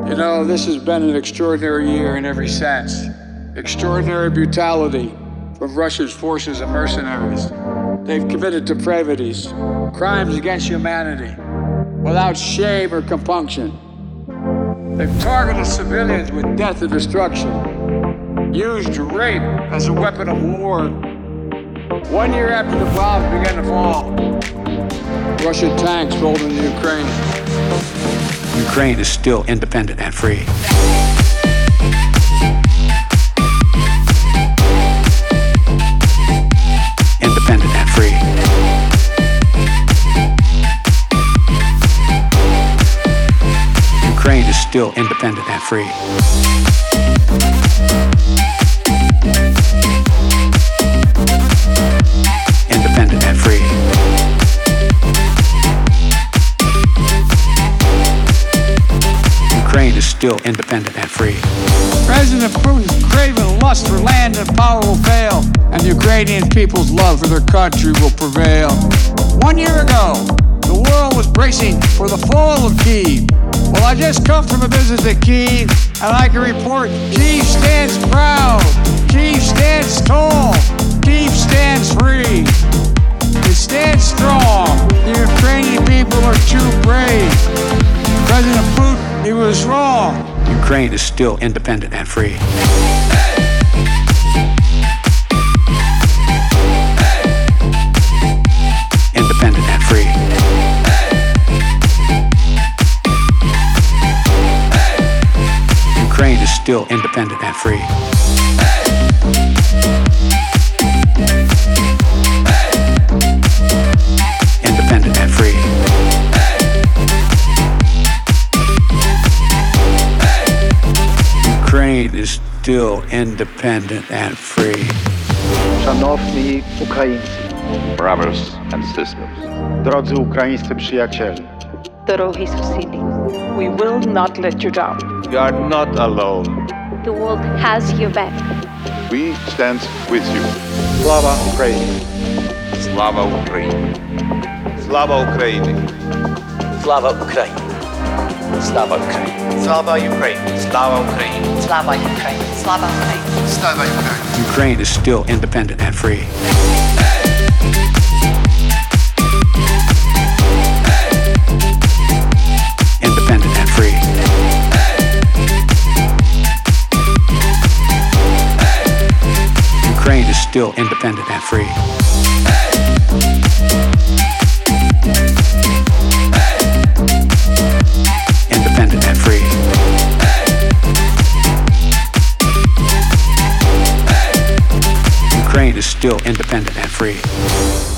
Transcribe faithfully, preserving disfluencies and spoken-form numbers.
You know, this has been an extraordinary year in every sense. Extraordinary brutality from Russia's forces and mercenaries. They've committed depravities, crimes against humanity, without shame or compunction. They've targeted civilians with death and destruction, used rape as a weapon of war. One year after the bombs began to fall, Russian tanks rolled into Ukraine. Ukraine is still independent and free. Independent and free. Ukraine is still independent and free. Independent and free. Ukraine is still independent and free. President Putin's craving lust for land and power will fail, and the Ukrainian people's love for their country will prevail. One year ago, the world was bracing for the fall of Kyiv. Well, I just come from a visit to Kyiv, and I can report Kyiv stands proud, Kyiv stands tall, Kyiv stands free. It stands strong. The Ukrainian people are too brave. President Putin, he was wrong. Ukraine is still independent and free. Independent and free. Ukraine is still independent and free. Independent and free. Ukraine is still independent and free. Szanowni Ukraińcy, brothers and sisters, drodzy ukraińscy przyjaciele, Дорогі сусіди, we will not let you down. you are not alone. The world has your back. We stand with you. Slava Ukraini! Slava Ukraini! Slava Ukraini! Slava Ukraini! Slava Ukraini! Slava Ukraini! Slava Ukraini! Slava Ukraini! Slava Ukraini! Slava Ukraini! Ukraine is still independent and free. Independent and free. Ukraine is still independent and free. Independent and free. Ukraine is still independent and free.